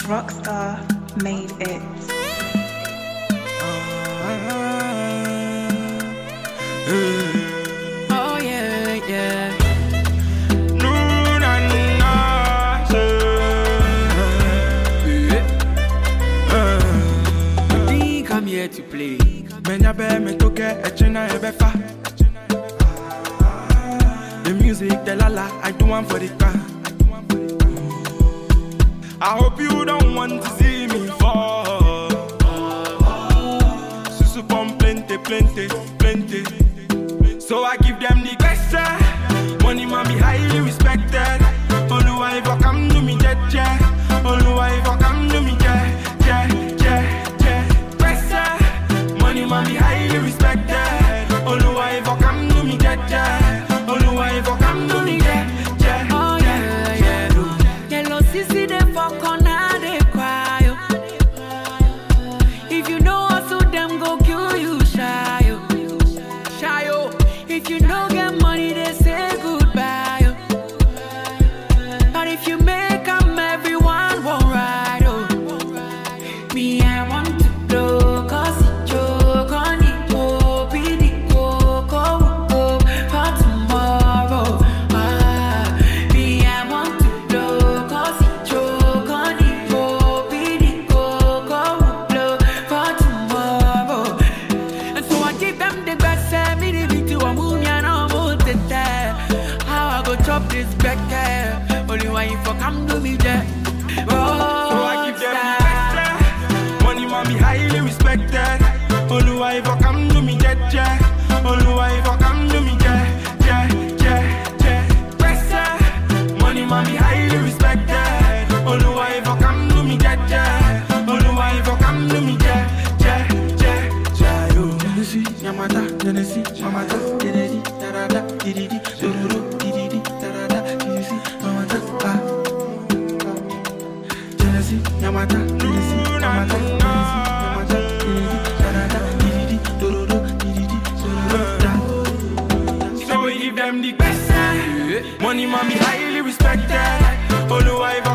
Rockstar made it. Oh yeah, yeah. No, na, na, I think I'm here to play. Menya be me toke echena ebefa. The music, the lala, I do one for the car. I hope you don't want to see me fall. Susu pom plenty, plenty, plenty. So I give them the question. Money man be highly respected. Only wife I come to me, yeah. Only wife I come to me, yeah. Question. Money man be highly respected. Only wife I come to me, yeah. Only wife I come to me, yeah. Oh yeah, yeah. Yellow sissy they fuck on how they cry. If you know hustle them go kill you shy. Shy. If you know get money they say goodbye. But if you make them everyone won't ride. Me I want to blow cause it joke on it. Oh, be the coco for tomorrow. Me I want to blow cause it joke on it. Oh, be the coco blow for tomorrow. And so I give them the best. Me the bit to a moon and I'm out there. How I go chop this back there. Only one if I come to me there. So I give them the best. Money man be highly respected. Only wife I come to me, yeah. Only wife I come to me, yeah. Best. Money man be highly respected. Only wife I come to me, yeah. Only wife I come to me, yeah. Genesis, Yamata, Genesis, Mamata, Dididi, Darada, Dididi, Dororo, Dididi, Darada, Genesis, Mamata, Genesis, Yamata, Genesis, Mamata, Yamata, Dididi, Darada, Dididi, Dororo, Dididi, Dororo. So we give them the best. Money man be highly respected. Only wife